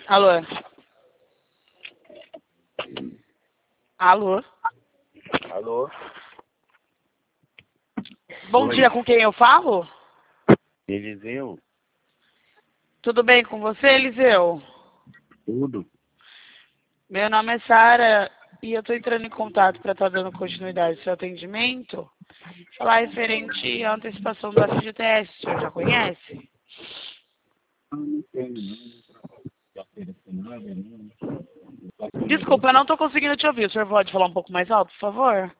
Alô? Alô? Alô? Bom Oi. dia, com quem eu falo? Eliseu? Tudo bem com você, Eliseu? Tudo? Meu nome é Sara e eu tô entrando em contato para estar dando continuidade ao seu atendimento. Falar referente à antecipação do FGTS, o senhor já conhece? Não tenho, não. Já ofereceu nada, não. Desculpa, eu não tô conseguindo te ouvir. O senhor pode falar um pouco mais alto, por favor?